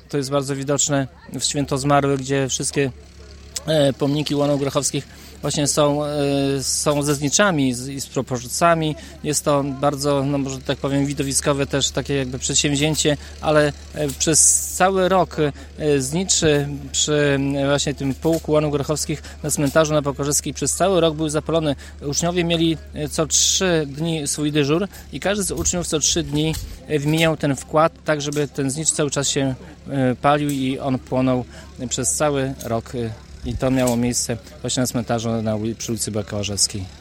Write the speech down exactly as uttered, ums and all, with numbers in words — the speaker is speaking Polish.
to jest bardzo widoczne w Święto Zmarłych, gdzie wszystkie pomniki łanów grochowskich właśnie są, są ze zniczami i z proporcjami. Jest to bardzo, no może tak powiem, widowiskowe też takie jakby przedsięwzięcie, ale przez cały rok zniczy przy właśnie tym pułku łanów grochowskich na cmentarzu na Pokorzyskiej przez cały rok były zapalone. Uczniowie mieli co trzy dni swój dyżur i każdy z uczniów co trzy dni wymieniał ten wkład, tak żeby ten znicz cały czas się palił i on płonął przez cały rok. I to miało miejsce właśnie na cmentarzu na, przy ulicy Bakałażewskiej.